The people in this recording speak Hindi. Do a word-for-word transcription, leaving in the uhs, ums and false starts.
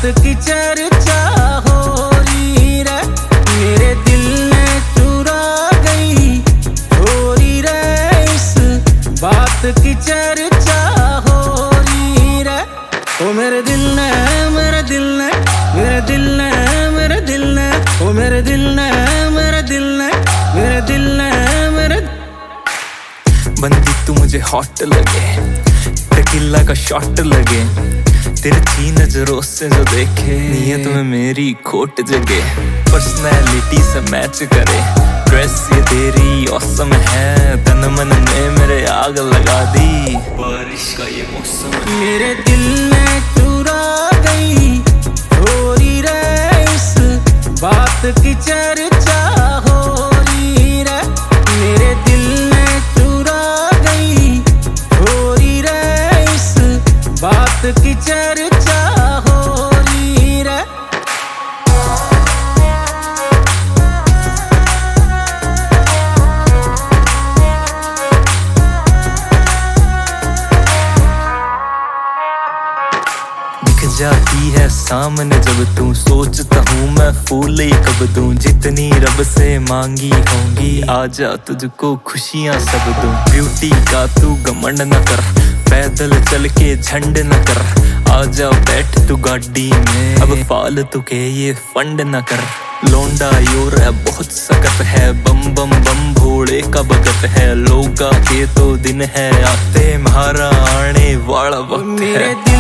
बात की चर्चा हो रही रे, मेरे दिल ने चुरा गई हो रही रे, इस बात की चर्चा हो रही रे। ओ मेरे दिल ने मेरे दिल ने मेरे दिल ने मेरे दिल ने ओ मेरे दिल ने मेरे दिल ने मेरे दिल ने मेरे। बंदी तू मुझे हॉट लगे, टेकिला का शॉट लगे, तेरे ची नजरों से जो देखे नीयत में मेरी खोट जगे, पर्सनैलिटी से मैच करे, ड्रेस ये तेरी औसम है, तन मन में मेरे आग लगा दी बारिश का ये मौसम। मेरे दिल ने चुरा गई हो रही रे, इस बात की चर्चा हो रही रे, मेरे दिल ने चुरा गई हो रही रे, इस बात की चर्चा हो रही रे। दिख जाती है सामने जब तू, सोचता हूँ मैं फूल ही कब दूं, जितनी रब से मांगी होंगी आजा तुझको खुशियाँ सब दूं। ब्यूटी का तू घमंड न कर, पैदल चल के झंड न कर, आजा बैठ तू गाड़ी में, अब फालतू के ये फंड न कर। लौंडा योर है बहुत सख्त है, बम बम बम भोले का भगत है, लोगा के तो दिन है आते, म्हारा आने वाला वक्त है।